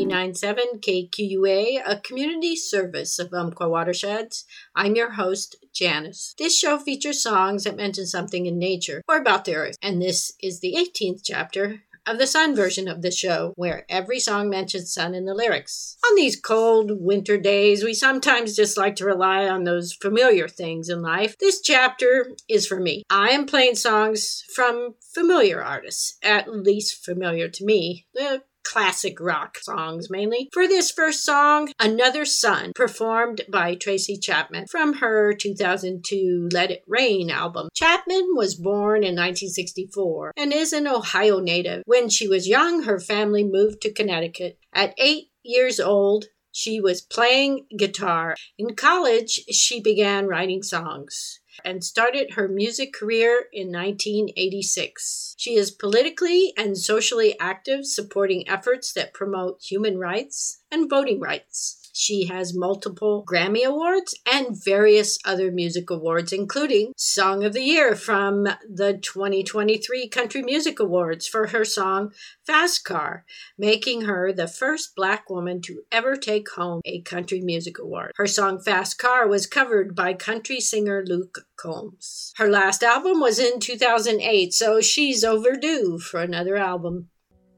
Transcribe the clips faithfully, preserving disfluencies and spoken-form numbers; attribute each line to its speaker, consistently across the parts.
Speaker 1: ninety-nine point seven K Q U A, a community service of Umpqua Watersheds. I'm your host, Janice. This show features songs that mention something in nature or about the earth, and this is the eighteenth chapter of the sun version of the show, where every song mentions sun in the lyrics. On these cold winter days, we sometimes just like to rely on those familiar things in life. This chapter is for me. I am playing songs from familiar artists, at least familiar to me. The classic rock songs mainly. For this first song, Another Sun, performed by Tracy Chapman from her two thousand two Let It Rain album. Chapman was born in nineteen sixty-four and is an Ohio native. When she was young, her family moved to Connecticut. At eight years old, she was playing guitar. In college, she began writing songs and started her music career in nineteen eighty-six. She is politically and socially active, supporting efforts that promote human rights and voting rights. She has multiple Grammy Awards and various other music awards, including Song of the Year from the twenty twenty-three Country Music Awards for her song Fast Car, making her the first Black woman to ever take home a Country Music Award. Her song Fast Car was covered by country singer Luke Combs. Her last album was in two thousand eight, so she's overdue for another album.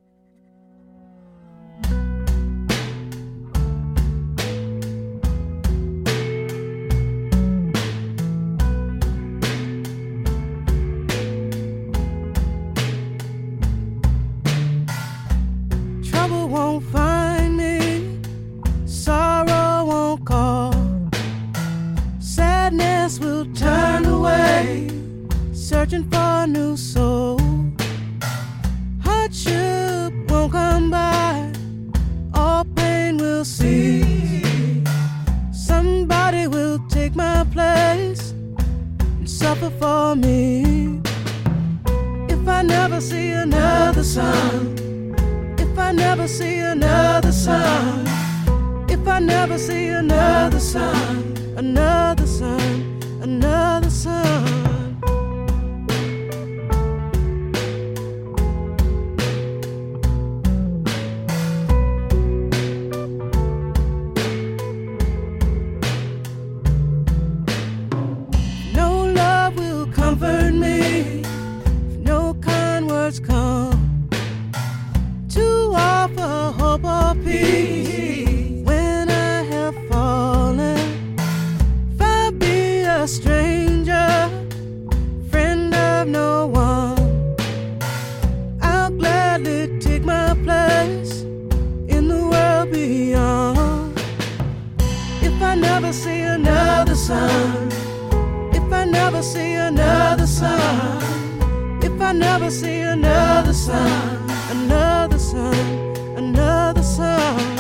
Speaker 2: Won't find me, sorrow won't call, sadness will turn away, searching for a new soul. Hardship won't come by, all pain will cease. Somebody will take my place and suffer for me. If I never see another sun, if I never see another sun, if I never see another sun, another sun, another sun. No love will comfort me, if no kind words come to offer hope or peace. When I have fallen, if I be a stranger, friend of no one, I'll gladly take my place in the world beyond. If I never see another sun, if I never see another sun, if I never see another sun, another sun, another sun.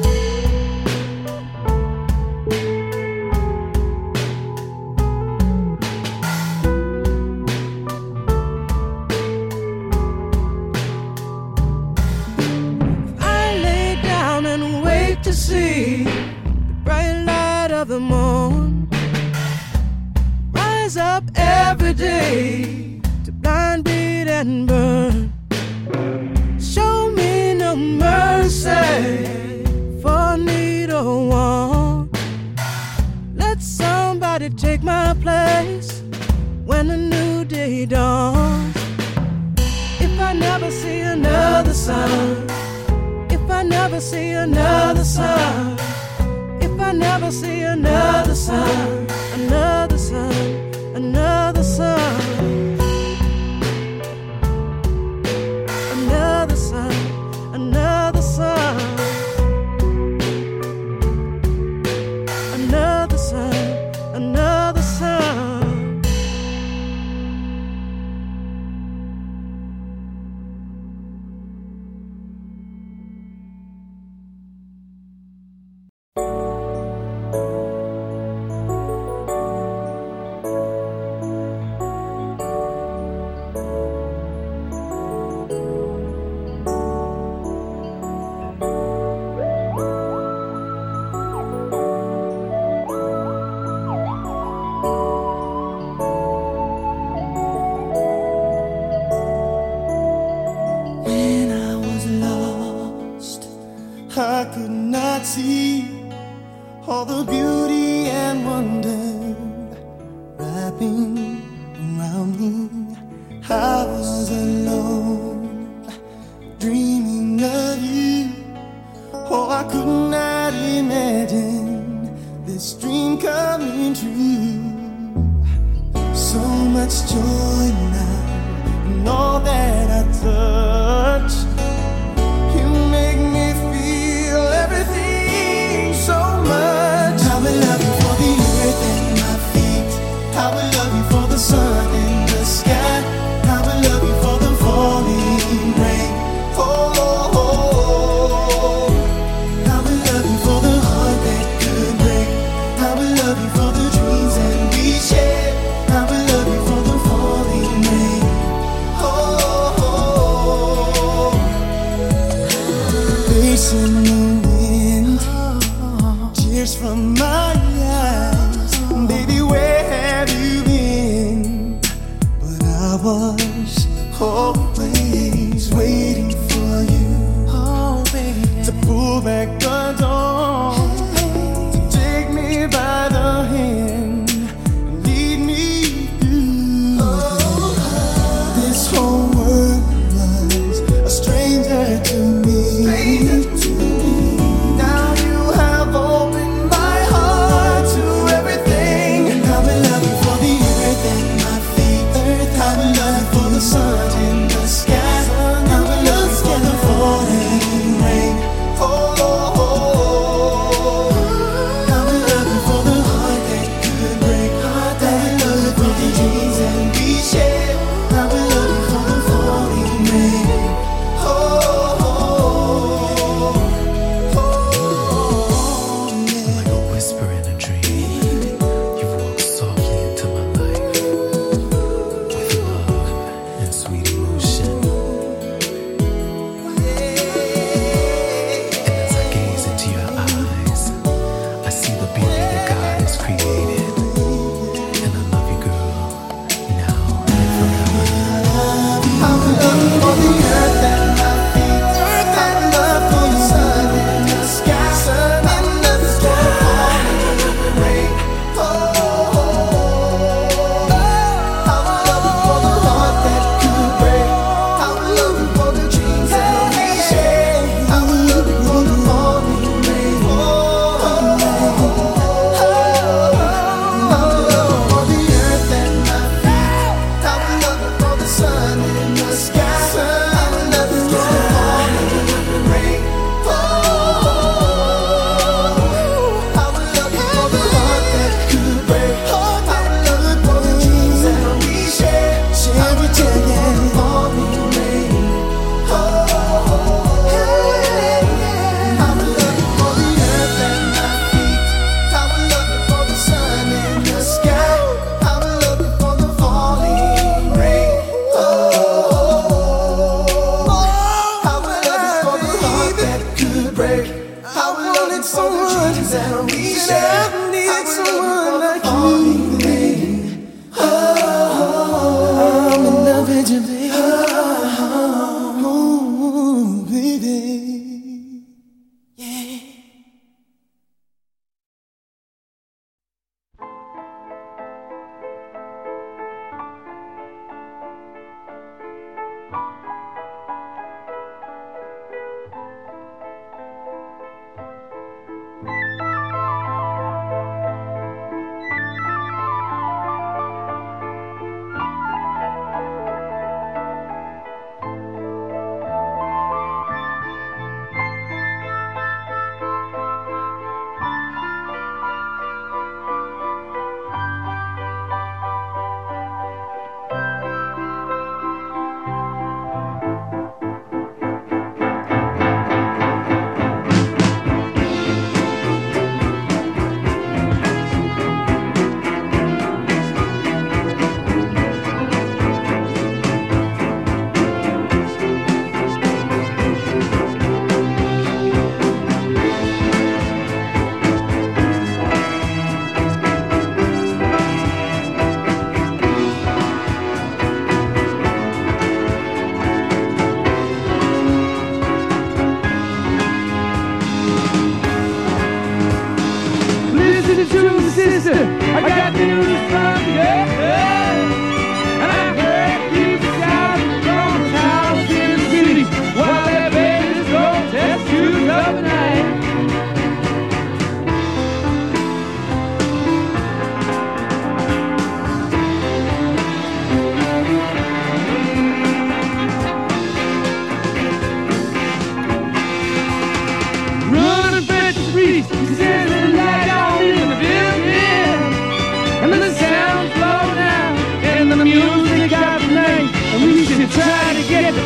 Speaker 2: I lay down and wait to see the bright light of the moon rise up every day to blind beat and burn. Show me no mercy for need or want. Let somebody take my place when a new day dawns. If I never see another sun, if I never see another sun, if I never see another sun, another sun, another sun. Another sun, another sun, another sun, another sun. much joy now in all that I touch. You make me feel everything so much. I will love you for the earth and my feet. I will love you for the sun in the sky. I will love you for the falling rain. Oh, oh, oh. I will love you for the heart that could break. I will love you for the dreams that we share. I will love you for the falling rain. Oh, oh, oh. Face in the wind, tears from my eyes. Baby, where have you been? But I was always waiting for you, oh, baby, to pull back the door, to take me by the hand and lead me through. Oh, this whole world was a stranger to me. Stranger to me. Now you have opened my heart to everything. And I will love you for the earth and my feet. Earth, I will love you for the sun in the sky. I will love you for the falling rain. Oh, oh, oh.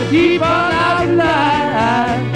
Speaker 2: keep on out alive.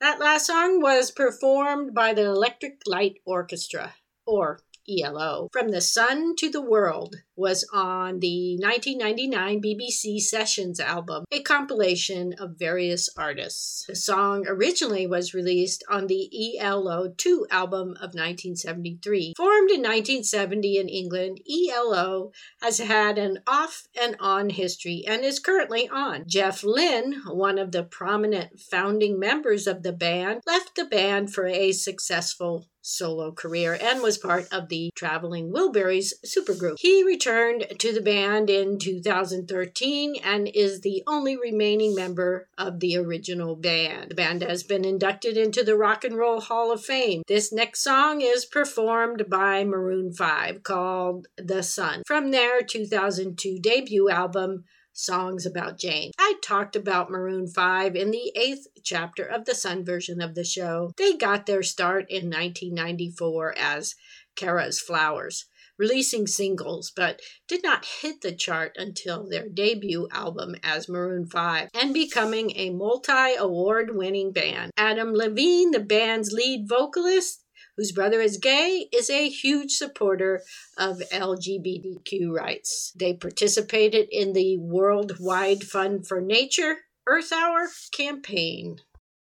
Speaker 1: That last song was performed by the Electric Light Orchestra, or E L O. From the Sun to the World was on the nineteen ninety-nine B B C Sessions album, a compilation of various artists. The song originally was released on the E L O two album of nineteen seventy-three. Formed in nineteen seventy in England, E L O has had an off and on history and is currently on. Jeff Lynne, one of the prominent founding members of the band, left the band for a successful solo career and was part of the Traveling Wilburys supergroup. He returned to the band in two thousand thirteen and is the only remaining member of the original band. The band has been inducted into the Rock and Roll Hall of Fame. This next song is performed by Maroon five called The Sun from their two thousand two debut album, Songs About Jane. I talked about Maroon five in the eighth chapter of the Sun version of the show. They got their start in nineteen ninety-four as Kara's Flowers, releasing singles, but did not hit the chart until their debut album as Maroon five, and becoming a multi-award-winning band. Adam Levine, the band's lead vocalist, whose brother is gay, is a huge supporter of L G B T Q rights. They participated in the Worldwide Fund for Nature Earth Hour campaign.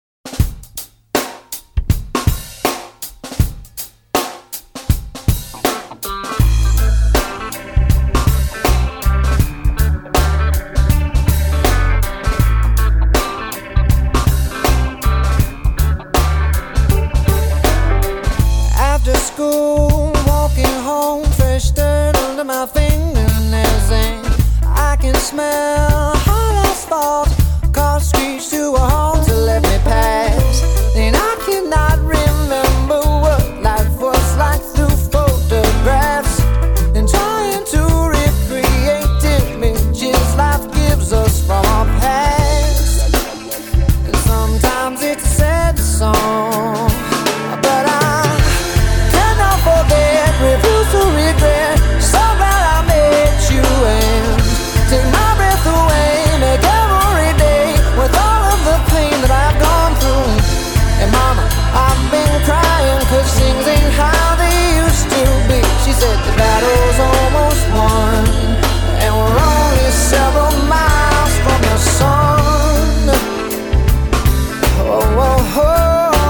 Speaker 2: Smell hot asphalt, car screech to a halt to let me pass. And I cannot remember what life was like through photographs, and trying to recreate images life gives us from our past. And sometimes it's a sad song, but I cannot forget, refuse to regret. So glad I met you and take my breath away, make every day with all of the pain that I've gone through. And mama, I've been crying cause things ain't how they used to be. She said the battle's almost won, and we're only several miles from the sun. Oh, oh, oh.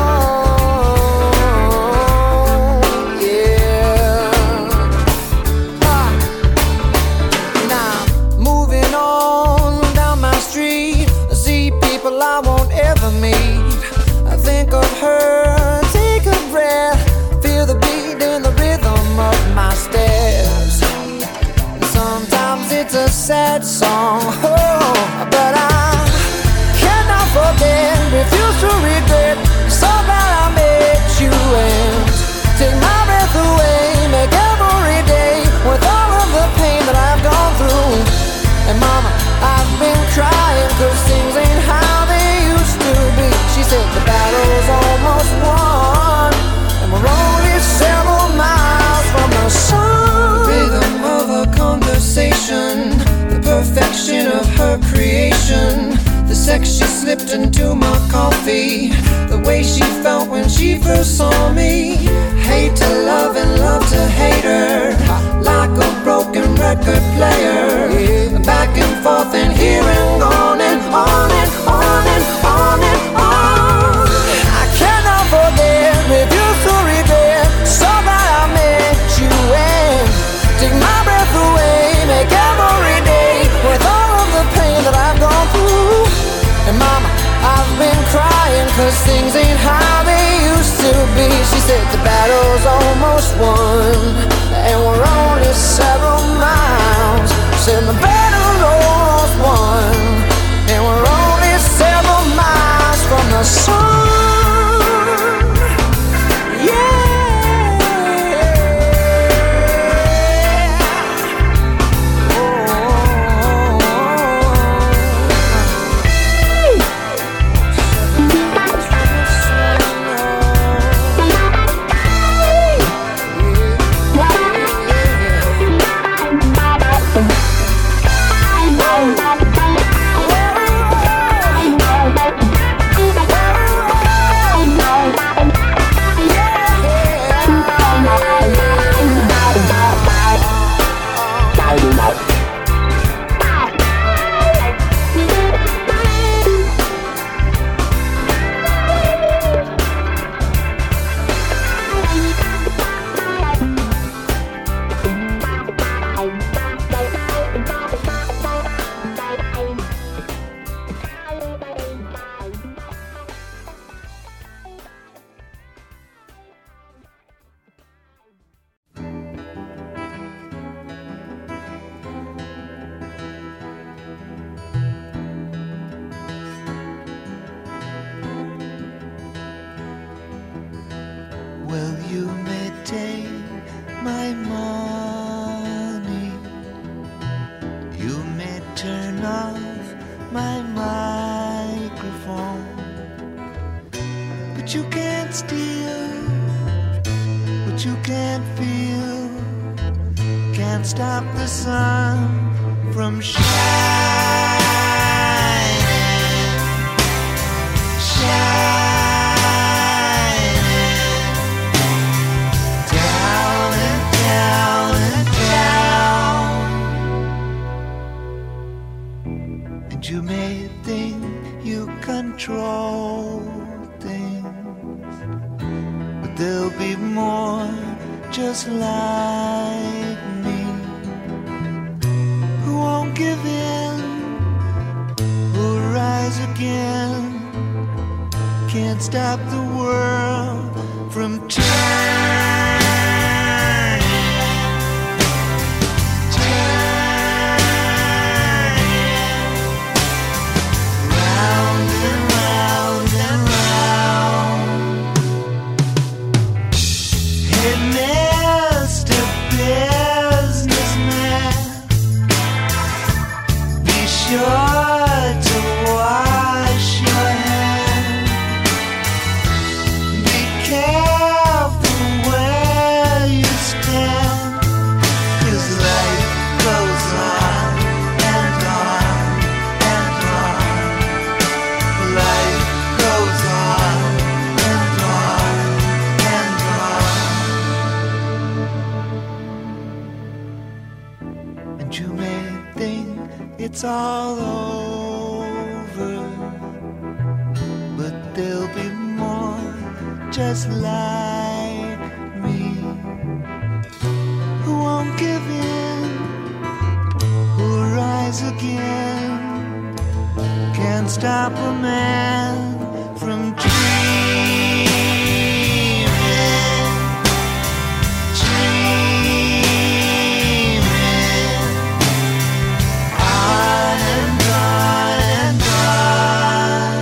Speaker 2: I won't ever meet. I think of her, take a breath, feel the beat and the rhythm of my steps. And sometimes it's a sad song, oh, but I cannot forget, refuse to regret. So glad I met you and take my breath away, make every day with all of the pain that I've gone through. And mama, I've been crying cause things ain't how they used to be. She said the battle's almost won, and we're only several miles from the sun. The rhythm of her conversation, the perfection of her creation, the sex she slipped into my coffee, the way she felt when she first saw me. Hate to love and love to hate her, like a broken record player, back and forth and here and on and on and on and on and on. I cannot forget, refuse to regret. So glad I met you and take my breath away, make every day with all of the pain that I've gone through. And mama, I've been crying cause things ain't how they used to be. She said the battle's almost won, and we're only several miles. Said the battle's almost won, and we're only several miles from the sun. Yeah. Oh. You may take my money, you may turn off my microphone, but you can't steal what you can't feel. Can't stop the sun from shining, shining down and down and down. And you may think you control things, but there'll be more just like me, who won't give in, who'll rise again. Can't stop the world from turning, turning round and round and round. Hey, Mister Businessman, be sure to wash your hands. Be careful where you stand, 'cause life goes on and on and on. Life goes on and on and on. And you may think it's all over, but there'll be more just like me, who won't give in, who'll rise again. Can't stop a man from dreaming, dreaming on and on and on.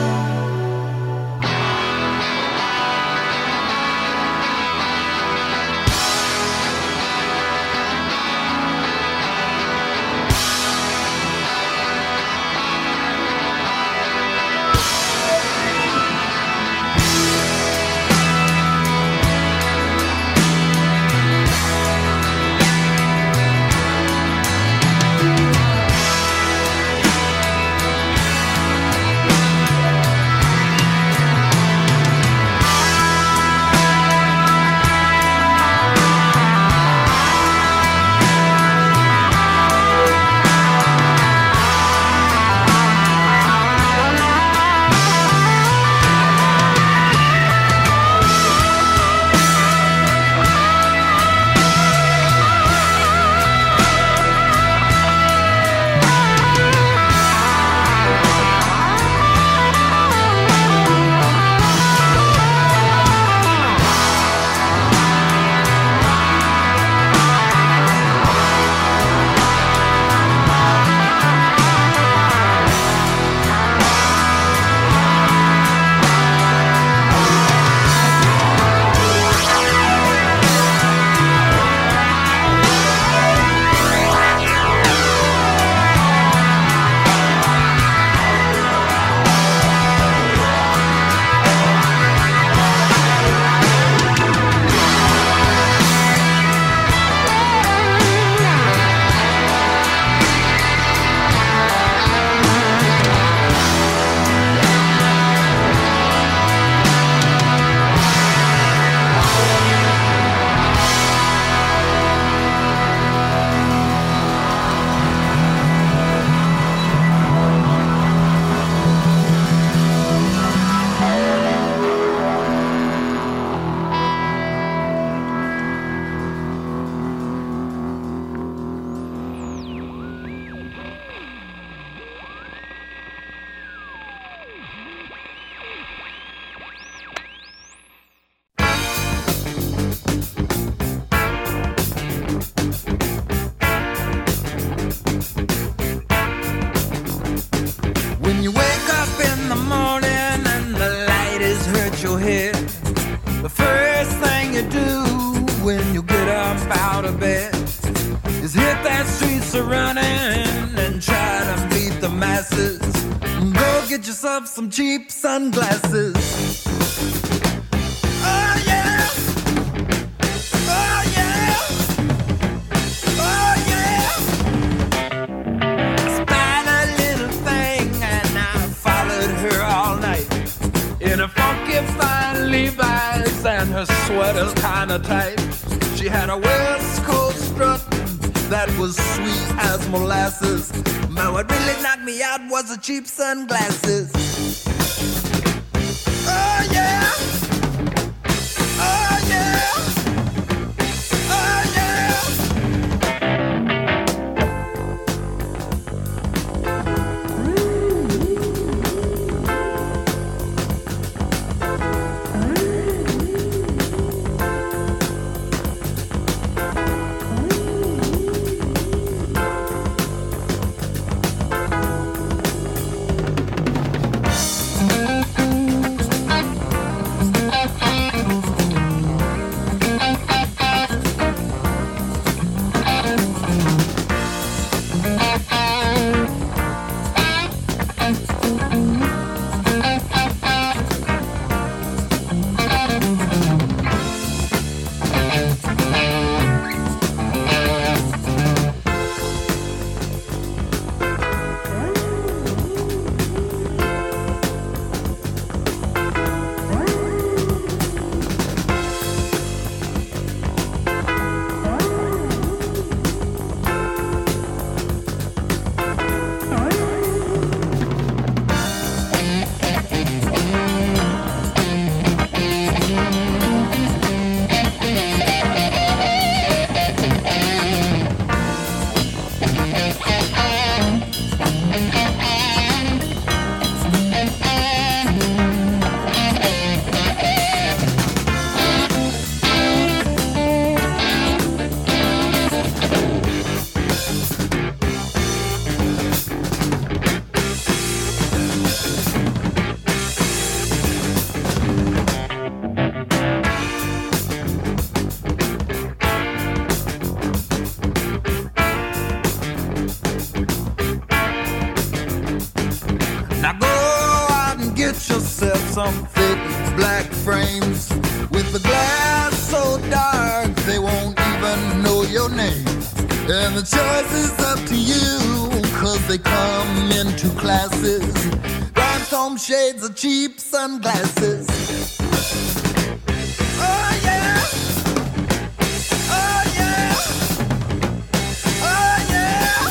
Speaker 2: that streets are running and try to beat the masses. Go get yourself some cheap sunglasses. Oh yeah, oh yeah, oh yeah. I spied a little thing and I followed her all night in a funky fine Levi's and her sweater's kinda tight. She had a West Coast strut that was sweet as molasses. But what really knocked me out was the cheap sunglasses. Oh yeah, oh yeah, oh yeah. Some thick black frames with the glass so dark they won't even know your name. And the choice is up to you, cause they come in two classes. Rhinestone shades of cheap sunglasses. Oh yeah, oh yeah, oh yeah.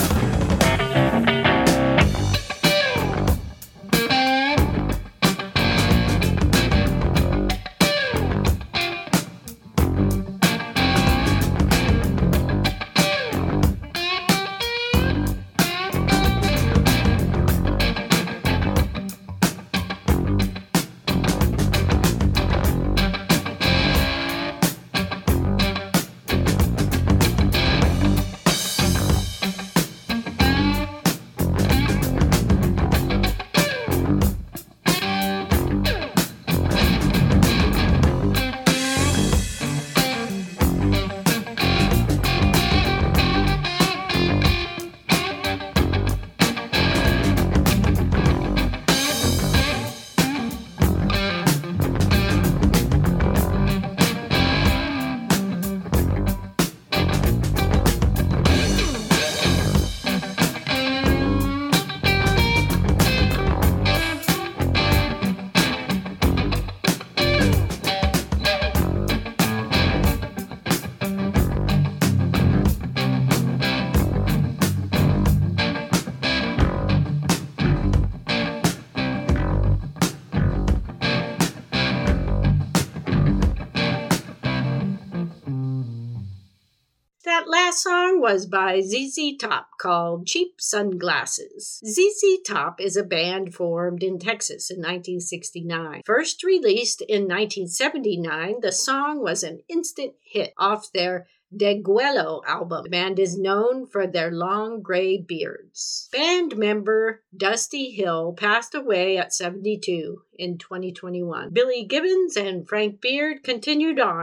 Speaker 1: Last song was by Z Z Top called Cheap Sunglasses. Z Z Top is a band formed in Texas in nineteen sixty-nine. First released in nineteen seventy-nine, the song was an instant hit off their Deguelo album. The band is known for their long gray beards. Band member Dusty Hill passed away at seventy-two in twenty twenty-one. Billy Gibbons and Frank Beard continued on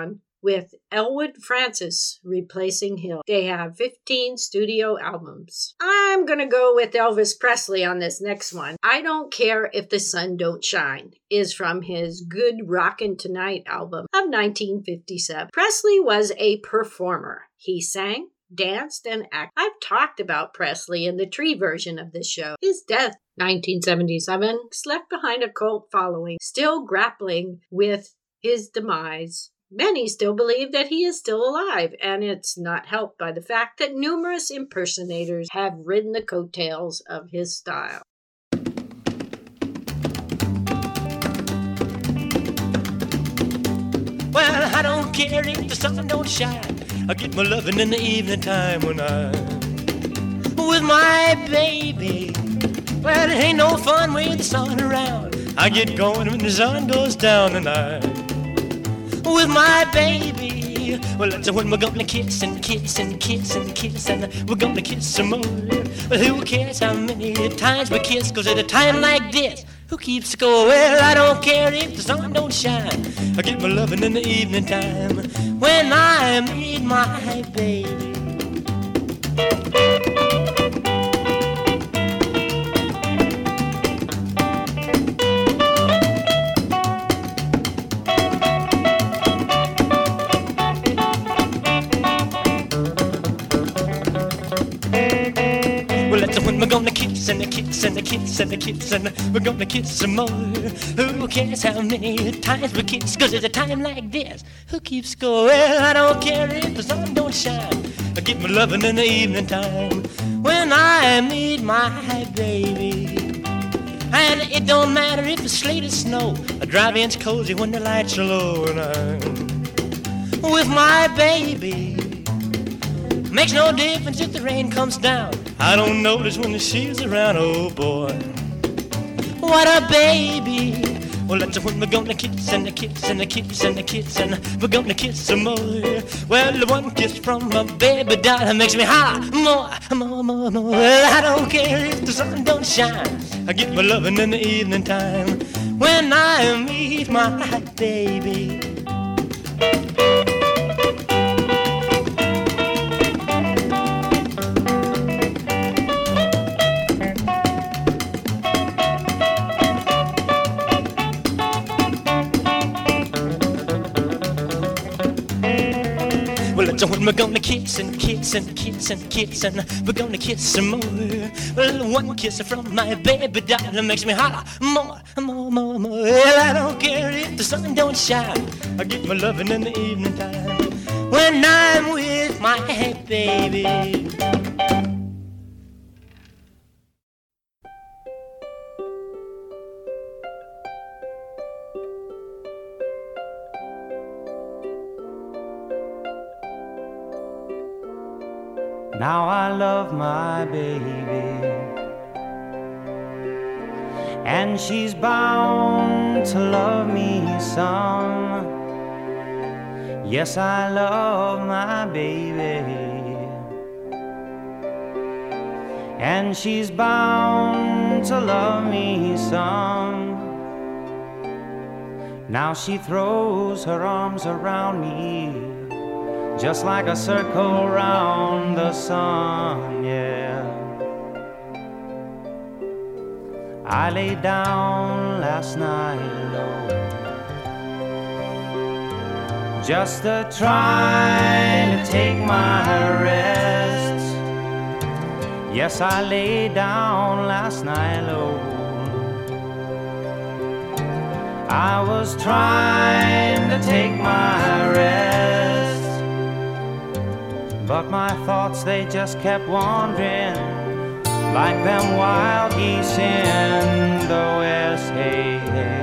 Speaker 1: with Elwood Francis replacing Hill. They have fifteen studio albums. I'm going to go with Elvis Presley on this next one. I Don't Care If the Sun Don't Shine is from his Good Rockin' Tonight album of nineteen fifty-seven. Presley was a performer. He sang, danced, and acted. I've talked about Presley in the Tree version of this show. His death, nineteen seventy-seven, left behind a cult following, still grappling with his demise. Many still believe that he is still alive, and it's not helped by the fact that numerous impersonators have ridden the coattails of his style.
Speaker 3: Well, I don't care if the sun don't shine. I get my loving in the evening time when I'm with my baby. Well, it ain't no fun with the sun around. I get going when the sun goes down, and I'm with my baby. Well, that's when we're gonna kiss and kiss and kiss and kiss, and we're gonna kiss some more. Well, who cares how many times we kiss? 'Cause at a time like this, who keeps score? Well, I don't care if the sun don't shine. I get my loving in the evening time when I meet my baby. When we're gonna kiss and a kiss and a kiss and a kiss and we're gonna kiss some more. Who cares how many times we kiss? 'Cause at a time like this, who keeps score? Well, I don't care if the sun don't shine. I get my loving in the evening time when I meet my baby. And it don't matter if it's sleet or snow. I drive in's cozy when the lights are low, and I'm with my baby. Makes no difference if the rain comes down. I don't notice when she's around, oh boy. What a baby. Well, that's when we're gonna kiss and a kiss and a kiss and a kiss, and we're gonna kiss some more. Well, the one kiss from my baby doll makes me holler more, more, more, more. Well, I don't care if the sun don't shine. I get my loving in the evening time when I meet my baby. So when we're gonna kiss and kiss and kiss and kiss, and we're gonna kiss some more. Well, one kiss from my baby doll makes me holler more, more, more, more. Well, I don't care if the sun don't shine. I get my loving in the evening time when I'm with my baby.
Speaker 2: Now I love my baby, and she's bound to love me some. Yes, I love my baby, and she's bound to love me some. Now she throws her arms around me, just like a circle round the sun, yeah. I lay down last night alone, just to try to take my rest. Yes, I lay down last night alone. I was trying to take my rest, but my thoughts, they just kept wandering like them wild geese in the west. Hey, hey.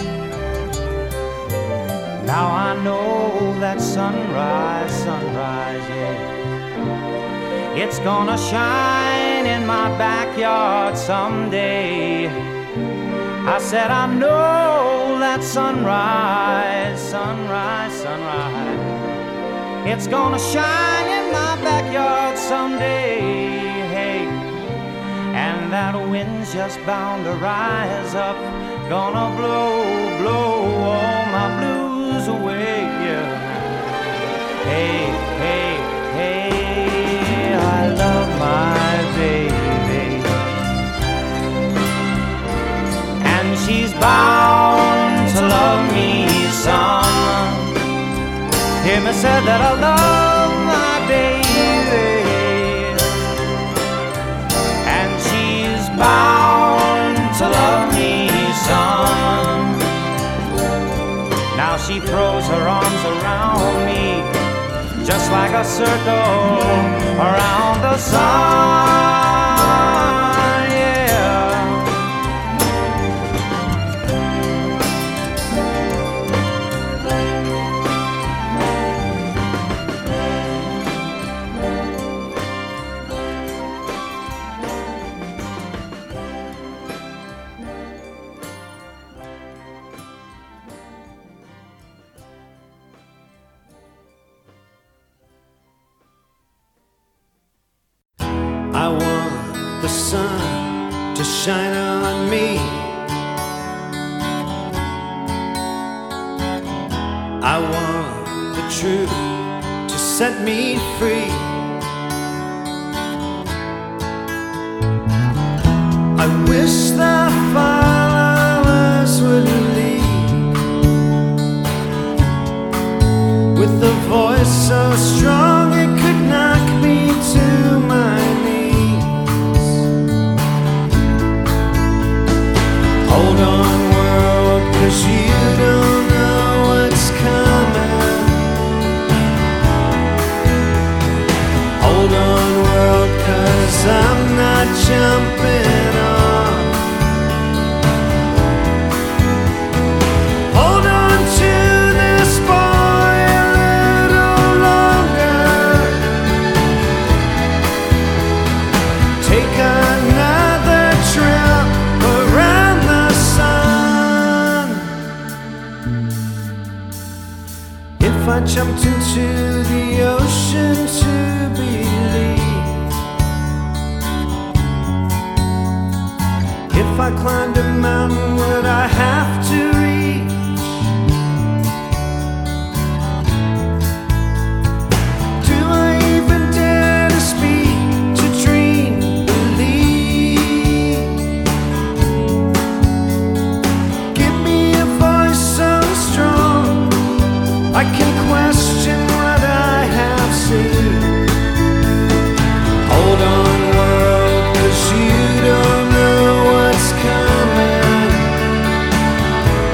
Speaker 2: Now I know that sunrise, sunrise
Speaker 4: It's gonna shine in my backyard someday. I said I know that sunrise, sunrise, sunrise, it's gonna shine in my backyard someday, hey. And that wind's just bound to rise up, gonna blow, blow all my blues away, yeah. Hey, hey, hey, I love my baby, and she's bound to love me some. Hear me say that I love my baby, and she's bound to love me some. Now she throws her arms around me, just like a circle around the sun, yeah.
Speaker 2: I want the sun to shine on me. I want the truth to set me free. I wish the flowers would lead with a voice so strong it could knock me to my knees. Hold on, world, 'cause you don't know what's coming. Hold on, world, 'cause I'm not jumping off. Hold on to this boy a little longer. Take another trip around the sun. If I jumped into the ocean to believe, if I climbed a mountain, would I have to reach? Do I even dare to speak, to dream, believe? Give me a voice so strong I can question what I have seen. Hold on, world, 'cause you don't know what's coming.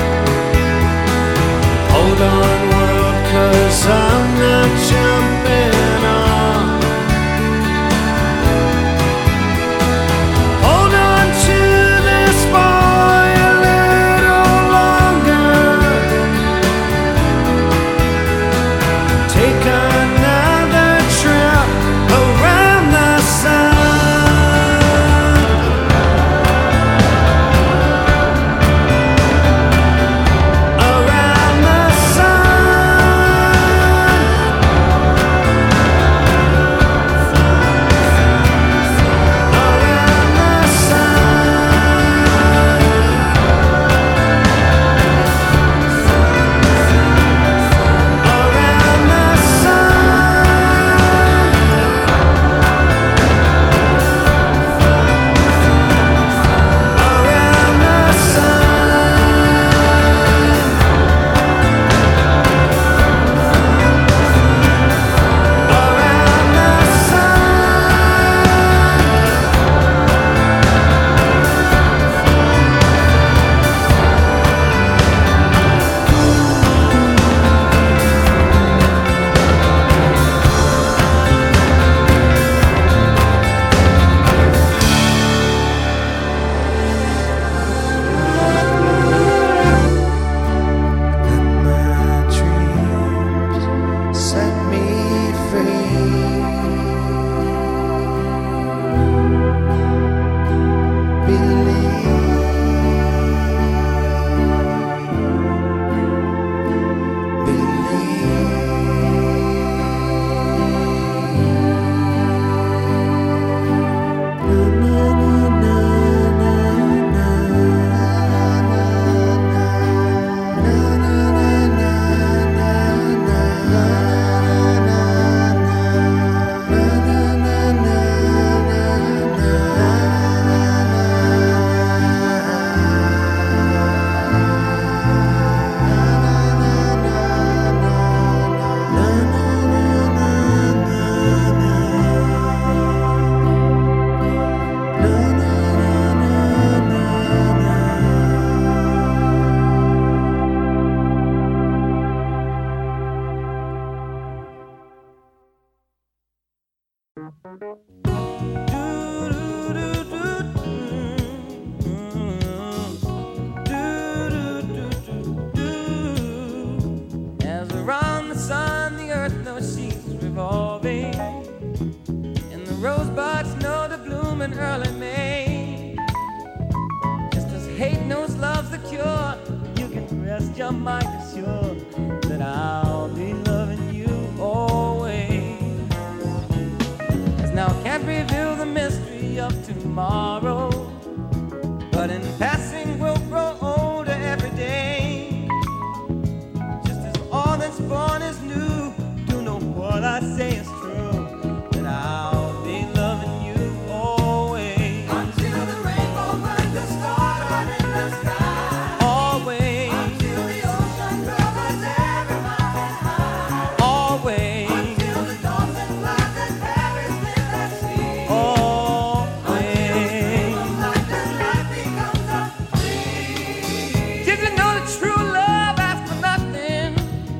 Speaker 2: hate knows love's the cure, you can rest your mind assured that I'll be loving you always. Cause now I can't reveal the mystery of tomorrow, but in passing we'll grow older every day. Just as all that's born is new, do know what I say is true, that I'll be loving you always. Until the rainbow burns the star in the sky. Always. Until the ocean covers every mountain high. Always. Until the dolphin flies and Paris in the sea. Always. Life and life becomes a dream. Did you know that true love asks for nothing?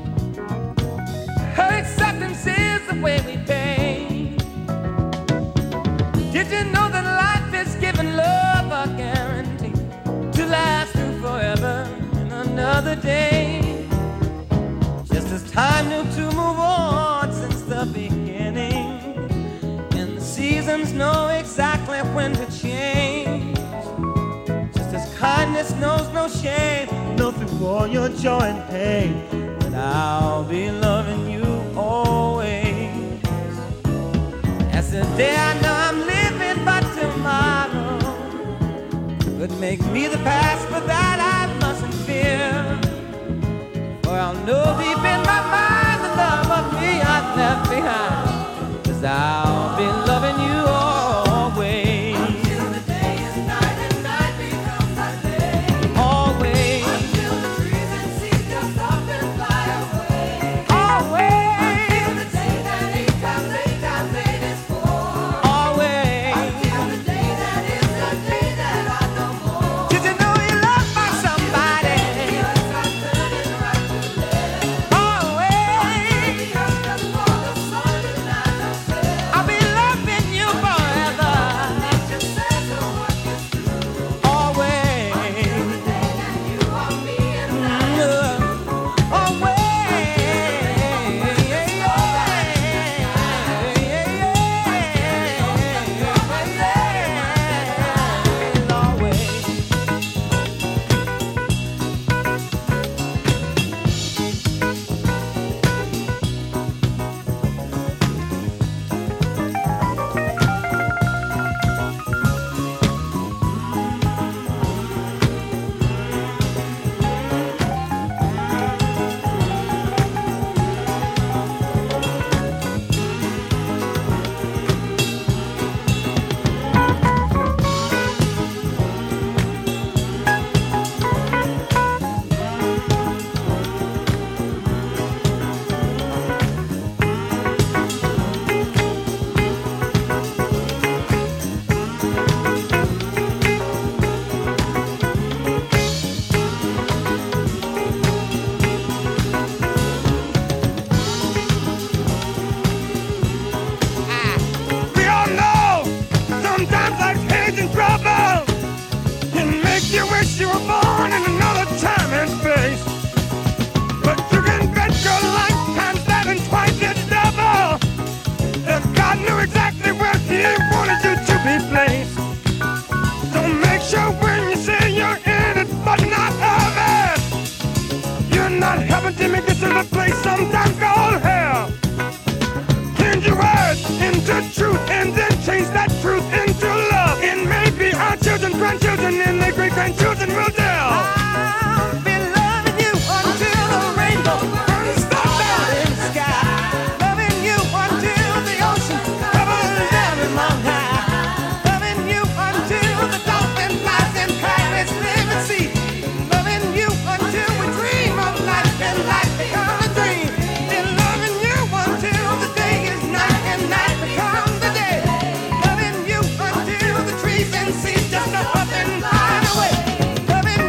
Speaker 2: Her acceptance is the way we pay. Did you know that life is giving love a guarantee to last through forever and another day? Just as time knew to move on since the beginning, and the seasons know exactly when to change. Just as kindness knows no shame, know through all your joy and pain, that I'll be loving you always. As the day I know I'm living, but tomorrow could make me the past, but that I mustn't fear. For I'll know deep in my mind the love of me I've left behind, cause I'll be loving you always. Until the day is night and night becomes a day. Always. Until the trees and seas just up and fly away. Always. Until the day that eight times eight times eight is four. Always. Until the day that is the day that I know more. Did you know you're loved by somebody? The earth starts turning right to left. Always. The earth does for the sun and not herself. I'll be loving you forever. Nature says the work is through. Always. Until the day that you are me and I. Always. We all know sometimes life's hands in trouble can make you wish you were born in another time and space. But you can bet your lifetime's that and twice its double, that God knew exactly where He wanted you to be placed. So make sure when you say you're in it but not of it, you're not helping to make this a place sometimes called hell. Change your words into truth and then change that truth into love. And maybe our children, grandchildren, and their great grandchildren will tell. I'll be loving you until the rainbow burns the mountain sky. Loving you until the ocean covers every mountain high. Loving you until the dolphin flies in Paris, live and see. Loving you until we dream of life and life becomes a dream. And loving you until the day is night and night becomes the day. Loving you until the trees and seas just up and fly away. Loving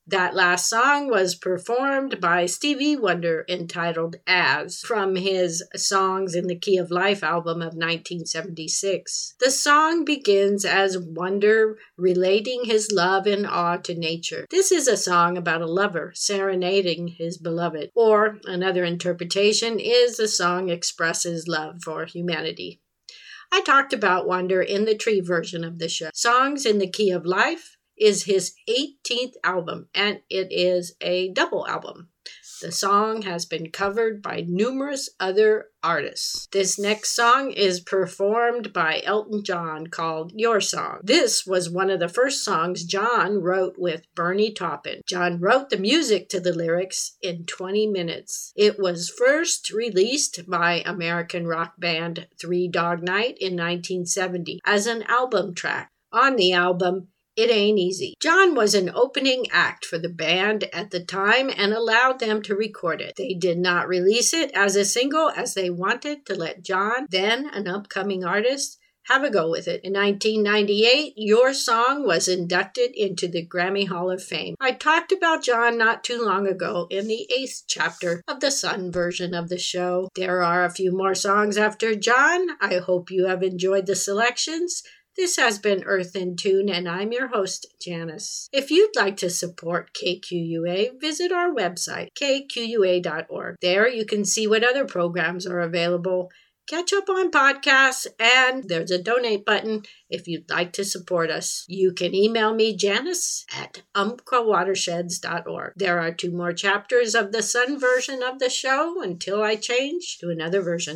Speaker 1: That last song was performed by Stevie Wonder, entitled As, from his Songs in the Key of Life album of nineteen seventy-six. The song begins as Wonder relating his love and awe to nature. This is a song about a lover serenading his beloved, or another interpretation is the song expresses love for humanity. I talked about Wonder in the Tree version of the show. Songs in the Key of Life is his eighteenth album, and it is a double album. The song has been covered by numerous other artists. This next song is performed by Elton John, called Your Song. This was one of the first songs John wrote with Bernie Taupin. John wrote the music to the lyrics in twenty minutes. It was first released by American rock band Three Dog Night in nineteen seventy as an album track. On the album, It Ain't Easy. John was an opening act for the band at the time and allowed them to record it. They did not release it as a single as they wanted to let John, then an upcoming artist, have a go with it. In nineteen ninety-eight, Your Song was inducted into the Grammy Hall of Fame. I talked about John not too long ago in the eighth chapter of the Sun version of the show. There are a few more songs after John. I hope you have enjoyed the selections. This has been Earth in Tune, and I'm your host, Janice. If you'd like to support K Q U A, visit our website, k q u a dot org. There you can see what other programs are available, catch up on podcasts, and there's a donate button if you'd like to support us. You can email me, Janice, at umpqua watersheds dot org. There are two more chapters of the Sun version of the show until I change to another version.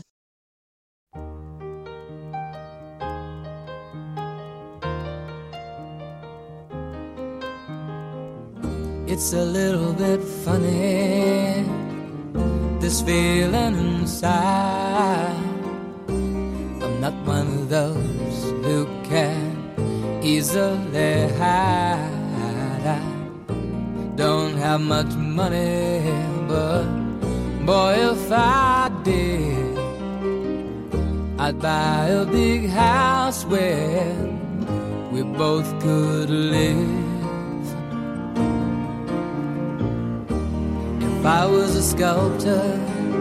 Speaker 2: It's a little bit funny, this feeling inside. I'm not one of those who can easily hide. I don't have much money, but boy, if I did, I'd buy a big house where we both could live. If I was a sculptor,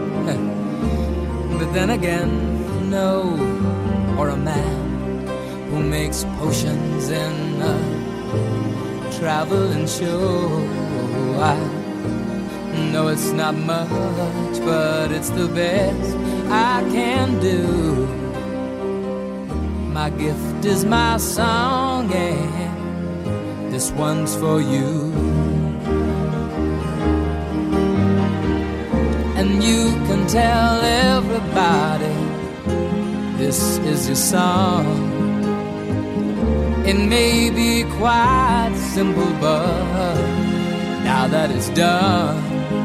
Speaker 2: but then again, no, or a man who makes potions in a traveling show. I know it's not much, but it's the best I can do. My gift is my song, and this one's for you. And you can tell everybody this is your song. It may be quite simple, but now that it's done,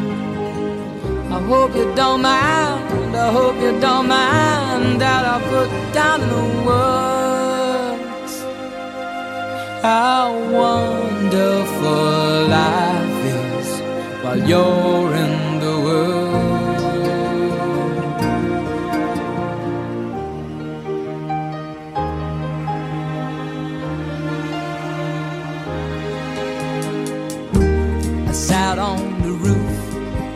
Speaker 2: I hope you don't mind, I hope you don't mind that I put down in the words how wonderful life is while you're in the world. I sat on the roof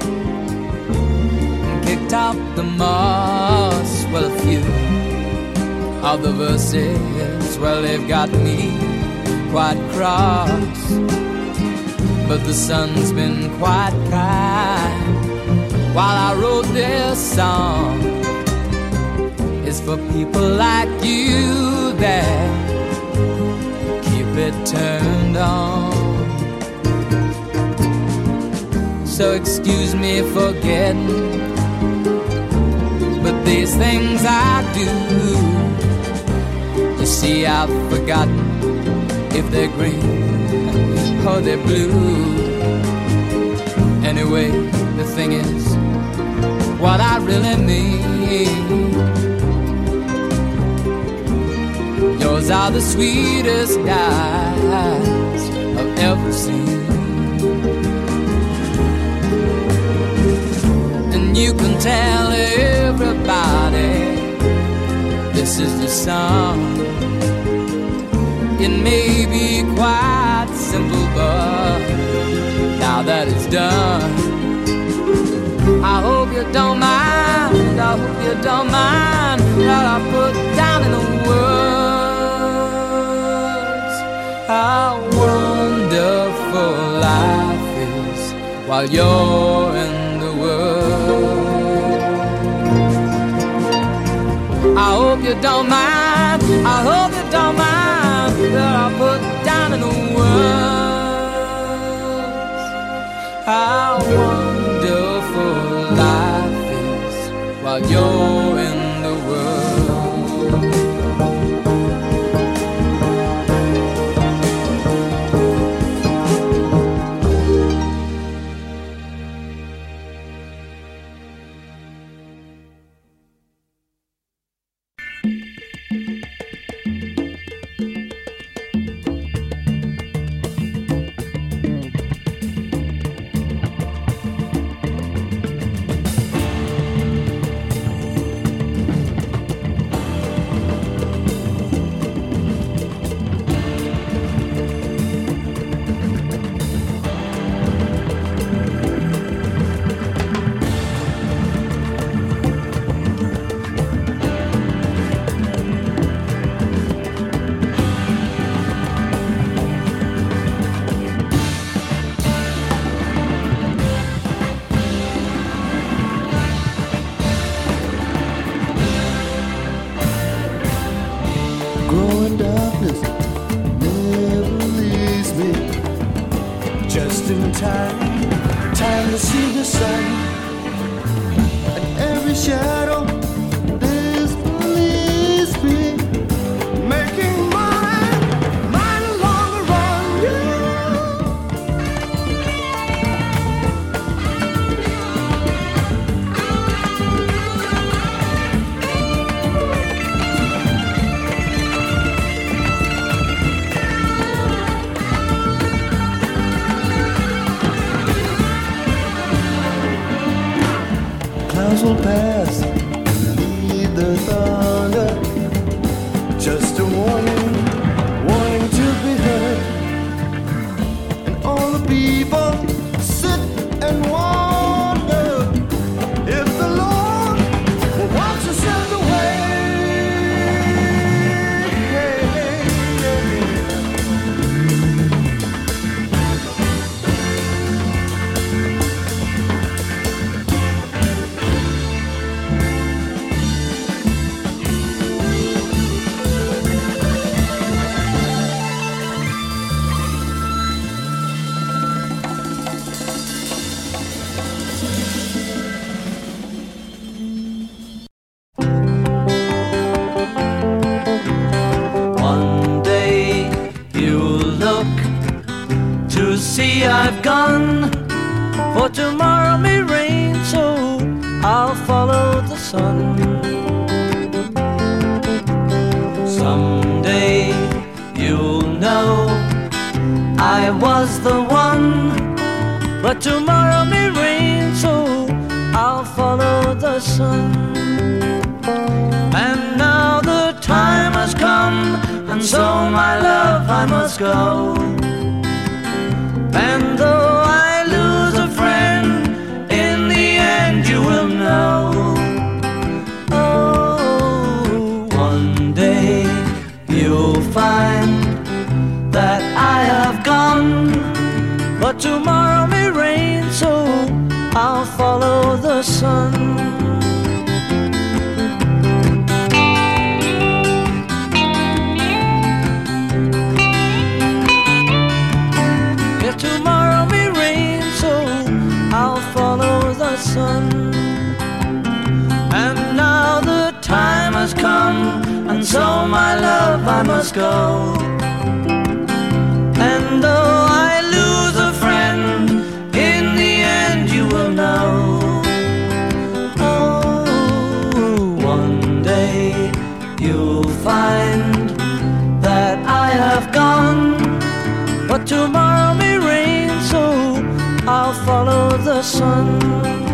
Speaker 2: and kicked out the moss. Well, a few of the verses, well, they've got me quite cross. But the sun's been quite kind while I wrote this song. It's for people like you that keep it turned on. So excuse me for getting, but these things I do, you see, I've forgotten if they're green or they're blue. Anyway, the thing is, what I really mean, yours are the sweetest eyes I've ever seen. And you can tell everybody this is the song. It may be quite simple, but that it's done. I hope you don't mind, I hope you don't mind what I put down in the words. How wonderful life is while you're in the world. I hope you don't mind, I hope you don't mind what I put down in the words. How wonderful life is while you're in the world.
Speaker 5: Growing darkness never leaves me. Just in time, time to see the sun. And every shadow disbelieves me, making mine, mine along the run. Clouds will pass, lead the thunder. Just a warning, warning to be heard. And all the people sit and wonder if the Lord will watch us in the way.
Speaker 2: One day you'll look to see I've gone, for tomorrow may rain, so I'll follow the sun. Someday you'll know I was the one, but tomorrow may rain, so I'll follow the sun. And now the time has come, and so my love I must go. And though I lose a friend, in the end you will know. Oh, one day you'll find that I have gone, but tomorrow may rain, so I'll follow the sun. Tomorrow may rain, so I'll follow the sun. And now the time has come, and so my love I must go. And though I lose a friend, in the end you will know. Oh, one day you'll find that I have gone, but tomorrow may rain, so I'll follow the sun.